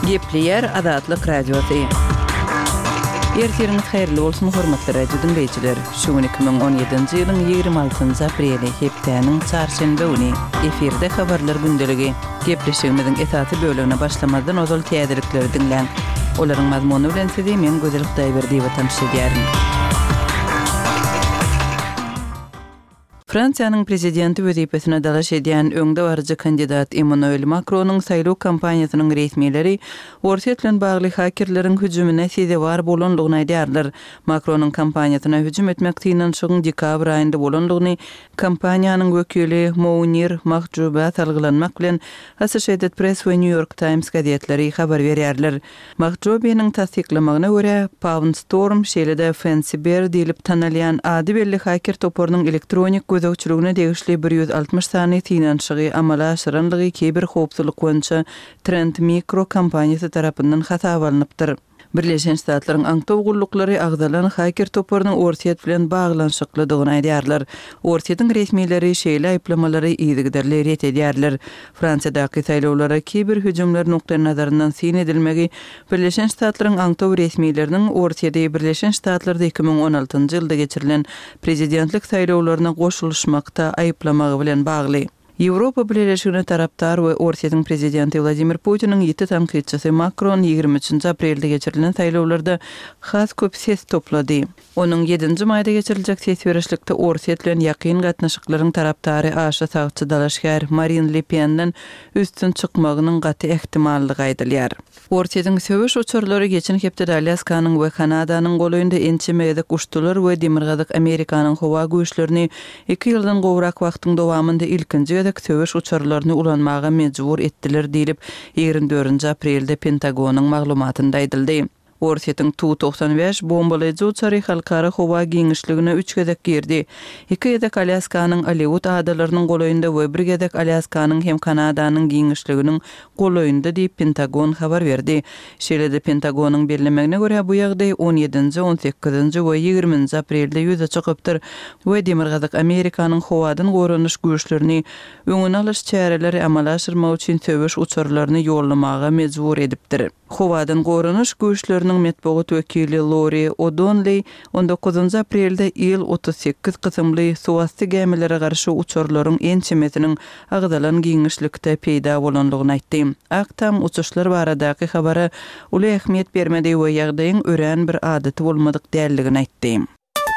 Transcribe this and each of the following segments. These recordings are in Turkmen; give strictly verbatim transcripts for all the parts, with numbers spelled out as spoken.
Gepleyer Adatlyk Radiosu. Ertiriniz hayırlı olsun hormatly radio dinleyijiler. Şu iki bin on ýedinji ýylyň ýygrimi altynjy apreli hepdeniň çarşembe güni efirde habarlar gündeligi gepleşigimiziň esasy bölümine başlamadan ozal täzelikleri dinlen. Olaryň mazmuny bilen sizi men Gözel Hudaýberdiýew tanışdyrýaryn. Fransiýanyň prezidenti wezipesine dalaş edýän öňde barjy kandidat Emmanuel Macronyň saýlaw kampaniýasynyň resmileri Orsiýet bilen bagly hakerleriň hüjümine sezewar bolanlygyny aýdýarlar. Macronyň kampaniýasyna hüjüm etmek tynanşygyň dekabr aýynda bolanlygyny kampaniýanyň wekili Mounir Mahjouba talgylanmak bilen Associated Press we New York Times gazetleri habar berýärler. Mahjoubynyň tasdiklamagyna görä Pound Storm şeýle-de Fancy Bear diýilip tanalýan ady belli haker toporunyň elektronik gözökçülüğüne degişli bir yüz altmış sany tynanşygy amala aşyranlygy kiber howpsuzlyk boýunça Trend Micro kampaniýasy tarapyndan hasaba alınıpdyr. Birleşen Ştatlaryň aňtaw gullukları agdalan haker toporunyň Orsiýet bilen baglanşyklydygyny aýdýarlar. Orsiýetiň resmileri şeýle aýplamalary ýygyderler ret edýärler. Fransiýadaky saýlawlara kiber hüjümler nokta nazaryndan sin edilmegi Birleşen Ştatlaryň aňtaw resmileriniň Orsiýede Birleşen Ştatlarda iki bin on altynjy ýylda geçirilen prezidentlik saýlawlaryna goşuluşmakda aýplamagy bilen bagly. Ýewropa Birleşigine taraptar we Orsiýetiň prezidenti Vladimir Putiniň ýeti tanqidçisi Macron ýygrimi üçinji aprelde geçirilen saýlawlarda has köp ses toplady. Onuň ýedinji maýda geçiriljek ses berişlikde Orsiýet bilen ýakyn gatnaşyklaryň taraptary aşa sagçy dalaşgar Marine Le Pen'den üstün çykmagynyň gaty ehtimalligi aýdylýar. Orsiýetiň söwüş uçurlary geçen hepde Alaskanyň we Kanadanyň golaýynda ençemegedek uçtular we demirgazyk Amerikanyň howa güýçlerini iki ýyldan gowrak wagtyň dowamında ilkinji söwüş uçurlaryny ulanmaga mejbur etdiler diýilip ýygrimi dördünji aprelde Pentagonyň maglumatynda aýdyldy. Orsiýetiň Tu doksan beş bombalaýjy uçary halkara howa giňişligine üç gezek girdi. iki gezek Alaskanyň Aleut adalarynyň golaýynda we bir gezek Alaskanyň hem Kanadanyň giňişliginiň golaýynda diýip Pentagon habar berdi. Şeýle-de Pentagonyň bellemegine görä bu ýagdaý on ýedinji, on sekizinji we ýygrimiňji aprelde ýüze çykypdyr we demirgazyk Amerikanyň howadan goranyş güýçlerini öňüne alyş çäreleri amala aşyrmak üçin söwüş uçurlaryny ýollamaga mejbur edipdir. Howadan goranyş güýçleriniň metbuat wekili Lori O'Donnell on dokuzunji aprelde ýyl otuz sekiz kysymly suwasty gemileri garşy uçurlaryň ençemesiniň agdalan giňişlikde peýda bolanlygyny aýtdy. Aktam uçuşlar baradaky habara uly ähmiýet bermedi we ýagdaýyň ören bir adaty bolmadyk däldigini aýtdy.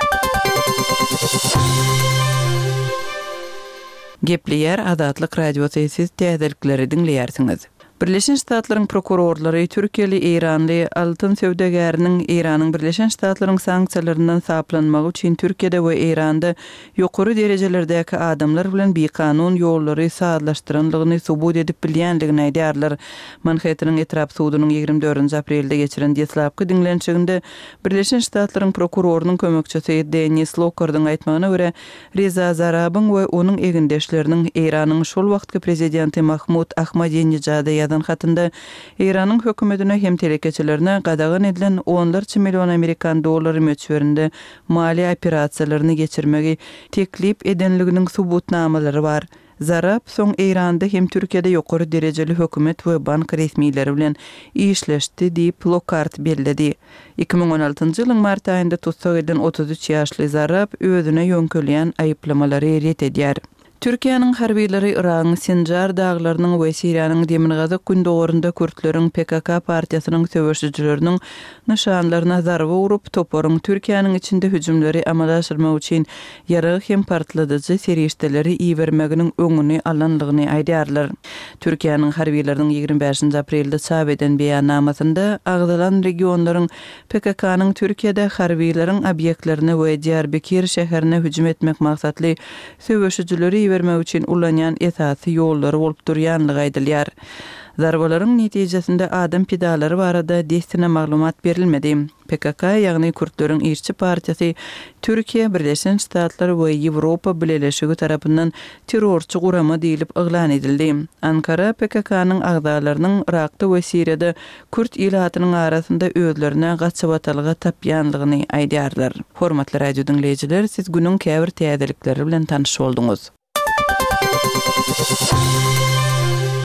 Gepleyer Adatlyk Radiosu siz täzelikleri dinleýärsiňiz. Birleşen Ştatlaryň prokurorlary Türkiýeli Eýranly altyn söwdegäriniň Eýranyň Birleşen Ştatlaryň sanksiýalaryndan saplanmagy üçin Türkiýede we Eýranda ýokary derejelerdäki adamlar bilen bekanun ýollary saatlaşdyranlygyny subut edip bilýänligini aýdýarlar. Manhattanyň etrap sudunyň ýygrimi dördünji aprelde geçiren deslapky dinlenşiginde Birleşen Ştatlaryň prokurorunyň kömekçisi Dennis Lockerdyň aýtmagyna görä Reza Zarabyň we onuň egindeşleriniň Eýranyň şol wagtky prezidenti Mahmud Ahmadinejad ýazan hatynda Eýranyň hökümetine hem telekeçilerine gadagan edilen onlarça milyon Amerikan dollary möçberinde mali operasiýalaryny geçirmegi teklip edenliginiň subutnamalary bar. Zarab soň Eýranda hem Türkiýede ýokary derejeli hökümet we bank resmiýetleri bilen işleşdi diýip Lockhart belledi. iki bin on altynjy ýylyň mart aýynda tutsak edilen otuz üç ýaşly Zarab özüne ýönkelýän aýyplamalary ret edýär. Türkiýanyň harbiýleri Iranyň Sinjar daglarynyň we Siriýanyň demirgazyk gündogorunda Kürtleriň P K K partiýasynyň söwüşçüleriniň nişanlaryna zarba urup toporuň Türkiýanyň içinde hüjümleri amala aşyrmak üçin ýarag hem partladyjy serişdeleri iýermeginiň öňüni alanlygyny aýdýarlar. Türkiýanyň harbiýleriniň ýygrimi beşinji aprelde çap eden beýannamasynda agdalan regionlaryň P K K'nyň Türkiýede harbiýleriň obýektlerine we Diyarbakir şäherine hüjüm etmek maksatly söwüşçüleri vermek üçin ulanýan esasy ýollar bolup durýanlygy aýdylýar. Zarbalaryň netijesinde adam pidalary barada destine maglumat berilmedi. P K K ýagny Kürtleriň işçi partiýasy Türkiýe, Birleşen Ştatlar we Ýewropa Birleşigi tarapyndan terrorçy gurama diýilip yglan edildi. Ankara P K K'nyň agdalarynyň Irakda we Siriýada Kürt ilahatynyň arasynda özlerine gaçyp atalga tapýanlygyny aýdýarlar. Hormatly radio dinleýijiler, siz günüň käbir täzelikleri bilen tanyş bolduňuz.